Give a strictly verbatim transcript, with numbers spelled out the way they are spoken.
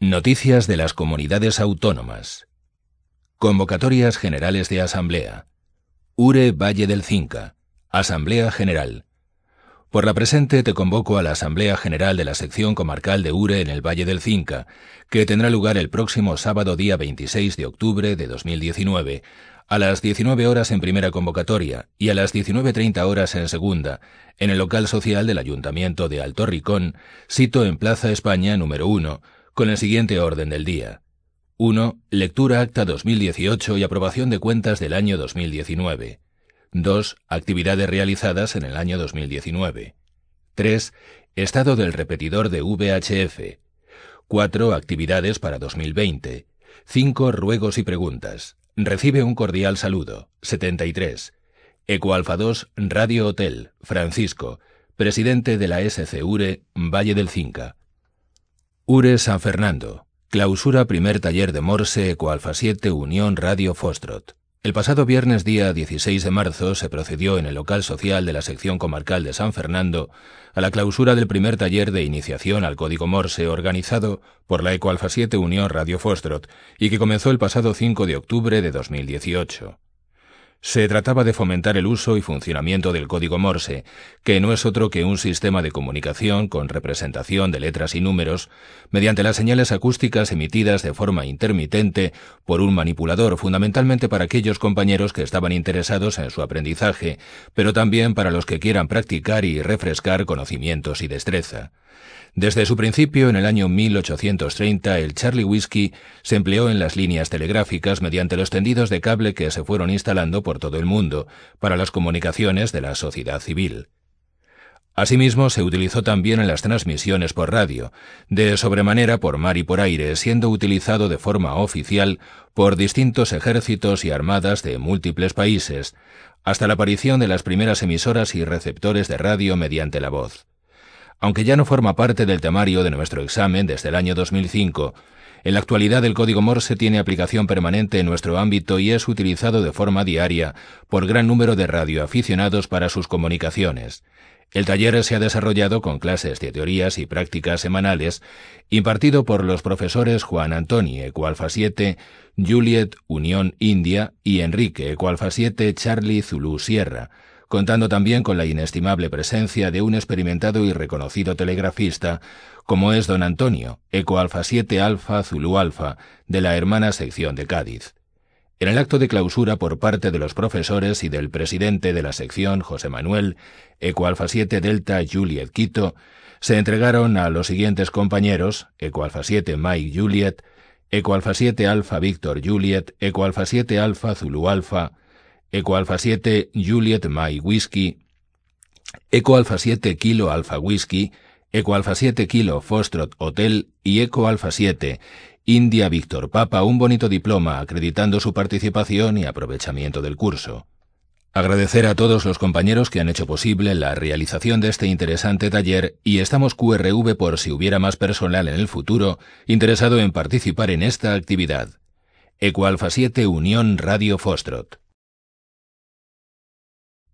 Noticias de las comunidades autónomas. Convocatorias generales de asamblea. U R E Valle del Cinca. Asamblea General. Por la presente te convoco a la Asamblea General de la Sección Comarcal de U R E en el Valle del Cinca, que tendrá lugar el próximo sábado día veintiséis de octubre de dos mil diecinueve, a las diecinueve horas en primera convocatoria y a las diecinueve treinta horas en segunda, en el local social del Ayuntamiento de Alto Ricón, sito en Plaza España número uno, con el siguiente orden del día. uno. Lectura acta dos mil dieciocho y aprobación de cuentas del año dos mil diecinueve. dos. Actividades realizadas en el año dos mil diecinueve. tres. Estado del repetidor de V H F. cuatro. Actividades para dos mil veinte. cinco. Ruegos y preguntas. Recibe un cordial saludo. setenta y tres. Ecoalfa dos, Radio Hotel, Francisco, presidente de la S C U R E, Valle del Cinca. U R E San Fernando. Clausura primer taller de Morse Ecoalfa siete Unión Radio Foxtrot. El pasado viernes día dieciséis de marzo se procedió en el local social de la sección comarcal de San Fernando a la clausura del primer taller de iniciación al código Morse organizado por la Ecoalfa siete Unión Radio Foxtrot y que comenzó el pasado cinco de octubre de dos mil dieciocho. Se trataba de fomentar el uso y funcionamiento del código Morse, que no es otro que un sistema de comunicación con representación de letras y números mediante las señales acústicas emitidas de forma intermitente por un manipulador, fundamentalmente para aquellos compañeros que estaban interesados en su aprendizaje, pero también para los que quieran practicar y refrescar conocimientos y destreza. Desde su principio, en el año mil ochocientos treinta, el Charlie Whiskey se empleó en las líneas telegráficas mediante los tendidos de cable que se fueron instalando por todo el mundo para las comunicaciones de la sociedad civil. Asimismo, se utilizó también en las transmisiones por radio, de sobremanera por mar y por aire, siendo utilizado de forma oficial por distintos ejércitos y armadas de múltiples países, hasta la aparición de las primeras emisoras y receptores de radio mediante la voz. Aunque ya no forma parte del temario de nuestro examen desde el año dos mil cinco, en la actualidad el código Morse tiene aplicación permanente en nuestro ámbito y es utilizado de forma diaria por gran número de radioaficionados para sus comunicaciones. El taller se ha desarrollado con clases de teorías y prácticas semanales, impartido por los profesores Juan Antoni, Ecoalfa siete, Juliet, Unión India, y Enrique, Ecoalfa siete, Charlie Zulu Sierra, contando también con la inestimable presencia de un experimentado y reconocido telegrafista, como es don Antonio, Ecoalfa siete Alfa Zulu Alfa, de la hermana sección de Cádiz. En el acto de clausura por parte de los profesores y del presidente de la sección, José Manuel, Ecoalfa siete Delta Juliet Quito, se entregaron a los siguientes compañeros, Ecoalfa siete Mike Juliet, Ecoalfa siete Alfa Víctor Juliet, Ecoalfa siete Alfa Zulu Alfa, Ecoalfa siete Juliet Mike Whiskey, Ecoalfa siete Kilo Alfa Whiskey, Ecoalfa siete Kilo Foxtrot Hotel y Ecoalfa siete India Víctor Papa un bonito diploma acreditando su participación y aprovechamiento del curso. Agradecer a todos los compañeros que han hecho posible la realización de este interesante taller y estamos Q R V por si hubiera más personal en el futuro interesado en participar en esta actividad. Ecoalfa siete Unión Radio Foxtrot.